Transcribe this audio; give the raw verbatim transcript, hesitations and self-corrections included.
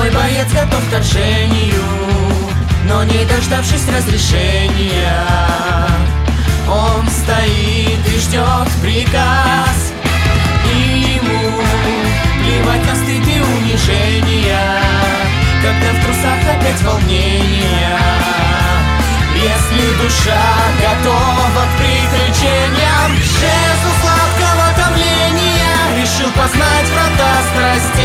Мой боец готов к вторжению, но не дождавшись разрешения, он стоит и ждет приказ. И ему плевать на стыд и унижения, когда в трусах опять волнения. Если душа готова к приключениям, жезл сладкого томления решил познать врата страстей.